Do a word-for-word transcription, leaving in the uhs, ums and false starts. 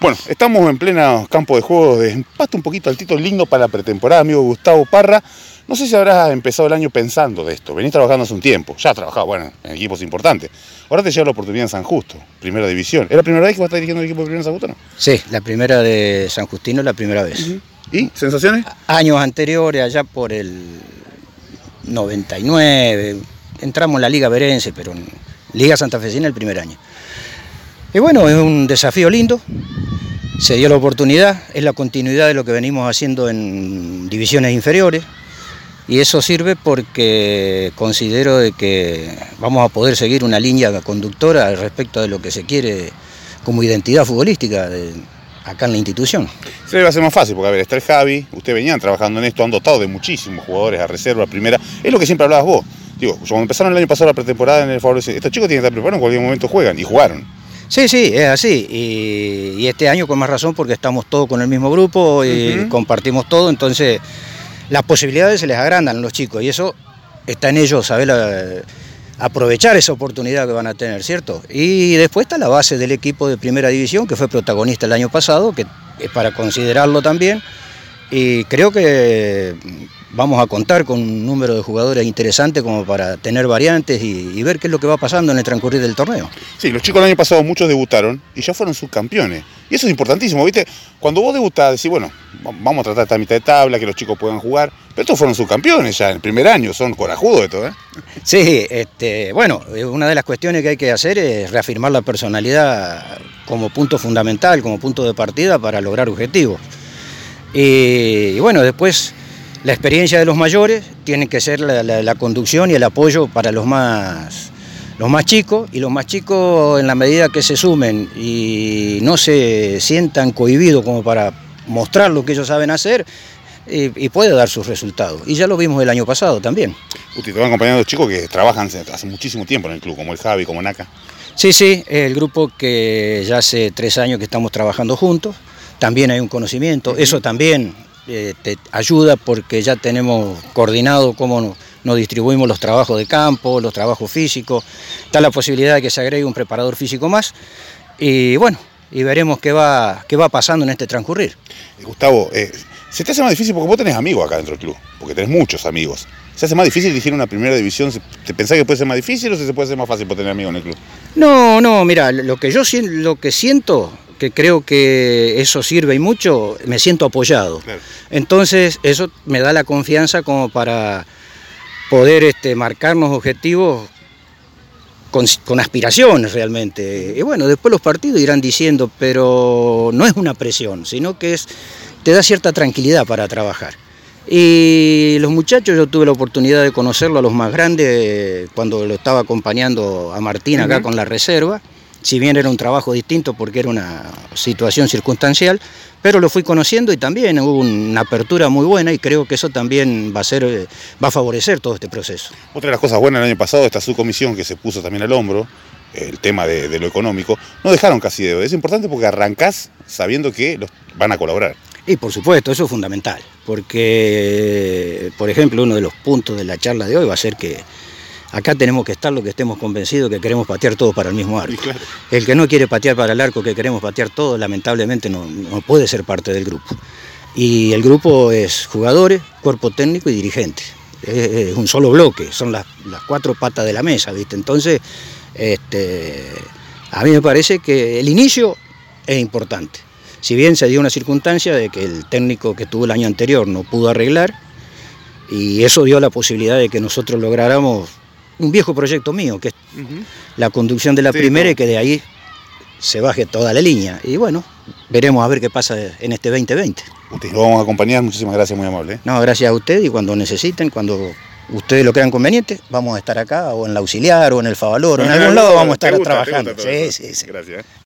Bueno, estamos en pleno campo de juego de empate un poquito altito, lindo para la pretemporada, amigo Gustavo Parra. No sé si habrás empezado el año pensando de esto. Venís trabajando hace un tiempo, ya has trabajado, bueno, en equipos importantes. Ahora te llega la oportunidad en San Justo, primera división. ¿Es la primera vez que vas a estar dirigiendo el equipo de primera en San Justo, no? Sí, la primera de San Justino, la primera vez. Uh-huh. ¿Y sensaciones? Años anteriores, allá por el noventa y nueve, entramos en la Liga Verense, pero en Liga Santafesina el primer año. Y bueno, es un desafío lindo, se dio la oportunidad, es la continuidad de lo que venimos haciendo en divisiones inferiores, y eso sirve porque considero de que vamos a poder seguir una línea conductora respecto de lo que se quiere como identidad futbolística de, acá en la institución. Se le va a ser más fácil, porque a ver, está el Javi, ustedes venían trabajando en esto, han dotado de muchísimos jugadores a reserva, a primera, es lo que siempre hablabas vos. Digo, cuando empezaron el año pasado la pretemporada en el favor, estos chicos tienen que estar preparados, en cualquier momento juegan, y jugaron. Sí, sí, es así, y, y este año con más razón porque estamos todos con el mismo grupo y uh-huh. compartimos todo, entonces las posibilidades se les agrandan a los chicos y eso está en ellos, saber la, aprovechar esa oportunidad que van a tener, ¿cierto? Y después está la base del equipo de primera división que fue protagonista el año pasado, que es para considerarlo también, y creo que vamos a contar con un número de jugadores interesantes como para tener variantes y, y ver qué es lo que va pasando en el transcurrir del torneo. Sí, los chicos el año pasado muchos debutaron y ya fueron subcampeones. Y eso es importantísimo, ¿viste? Cuando vos debutás, decís, bueno, vamos a tratar esta mitad de tabla, que los chicos puedan jugar, pero todos fueron subcampeones ya en el primer año, son corajudos de todo, ¿eh? Sí, este, bueno, una de las cuestiones que hay que hacer es reafirmar la personalidad como punto fundamental, como punto de partida para lograr objetivos. Y, y bueno, después la experiencia de los mayores tiene que ser la, la, la conducción y el apoyo para los más, los más chicos, y los más chicos en la medida que se sumen y no se sientan cohibidos como para mostrar lo que ellos saben hacer, y, y puede dar sus resultados. Y ya lo vimos el año pasado también. Ustedes te van acompañando chicos que trabajan hace muchísimo tiempo en el club, como el Javi, como Naka. Sí, sí, es el grupo que ya hace tres años que estamos trabajando juntos. También hay un conocimiento, uh-huh. eso también eh, te ayuda porque ya tenemos coordinado cómo nos, nos distribuimos los trabajos de campo, los trabajos físicos. Está la posibilidad de que se agregue un preparador físico más y bueno, y veremos qué va, qué va pasando en este transcurrir. Gustavo, eh, se te hace más difícil porque vos tenés amigos acá dentro del club, porque tenés muchos amigos. ¿Se hace más difícil dirigir una primera división? ¿Te pensás que puede ser más difícil o se puede hacer más fácil por tener amigos en el club? No, no, mira, lo que yo lo que siento, que creo que eso sirve y mucho, me siento apoyado. Claro. Entonces eso me da la confianza como para poder este, marcarnos objetivos con, con aspiraciones realmente. Y bueno, después los partidos irán diciendo, pero no es una presión, sino que es, te da cierta tranquilidad para trabajar. Y los muchachos, yo tuve la oportunidad de conocerlo a los más grandes cuando lo estaba acompañando a Martín acá uh-huh. con la reserva. Si bien era un trabajo distinto porque era una situación circunstancial, pero lo fui conociendo y también hubo una apertura muy buena y creo que eso también va a ser, va a favorecer todo este proceso. Otra de las cosas buenas del año pasado, esta subcomisión que se puso también al hombro, el tema de, de lo económico, no dejaron casi de... Es importante porque arrancás sabiendo que los van a colaborar. Y por supuesto, eso es fundamental, porque, por ejemplo, uno de los puntos de la charla de hoy va a ser que acá tenemos que estar los que estemos convencidos que queremos patear todo para el mismo arco. Claro. El que no quiere patear para el arco, que queremos patear todo, lamentablemente no, no puede ser parte del grupo. Y el grupo es jugadores, cuerpo técnico y dirigentes. Es, es un solo bloque, son las, las cuatro patas de la mesa, ¿viste? Entonces, este, a mí me parece que el inicio es importante. Si bien se dio una circunstancia de que el técnico que tuvo el año anterior no pudo arreglar, y eso dio la posibilidad de que nosotros lográramos un viejo proyecto mío, que es uh-huh. la conducción de la sí, primera no. y que de ahí se baje toda la línea. Y bueno, veremos a ver qué pasa en este veinte veinte. Ustedes lo vamos a acompañar, muchísimas gracias, muy amable. ¿eh? No, gracias a usted y cuando necesiten, cuando ustedes lo crean conveniente, vamos a estar acá o en la auxiliar o en el Favaloro, en algún lado vamos a estar gusta, trabajando. Sí, sí, sí. Gracias.